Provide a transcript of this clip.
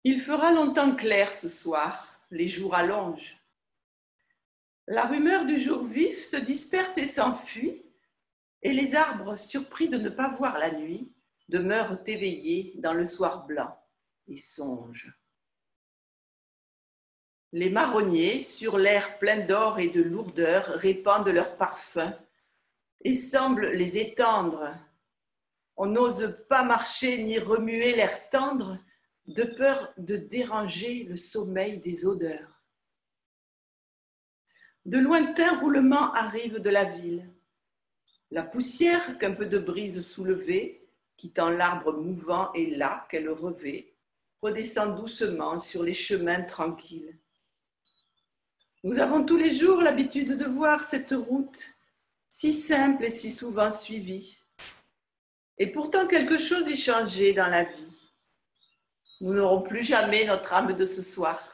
Il fera longtemps clair ce soir, les jours allongent. La rumeur du jour vif se disperse et s'enfuit, et les arbres, surpris de ne pas voir la nuit, demeurent éveillés dans le soir blanc et songent. Les marronniers, sur l'air plein d'or et de lourdeur, répandent leurs parfums et semblent les étendre. On n'ose pas marcher ni remuer l'air tendre, de peur de déranger le sommeil des odeurs. De lointains roulements arrivent de la ville. La poussière qu'un peu de brise soulevée, quittant l'arbre mouvant et là qu'elle revêt, redescend doucement sur les chemins tranquilles. Nous avons tous les jours l'habitude de voir cette route, si simple et si souvent suivie. Et pourtant quelque chose est changé dans la vie. Nous n'aurons plus jamais notre âme de ce soir.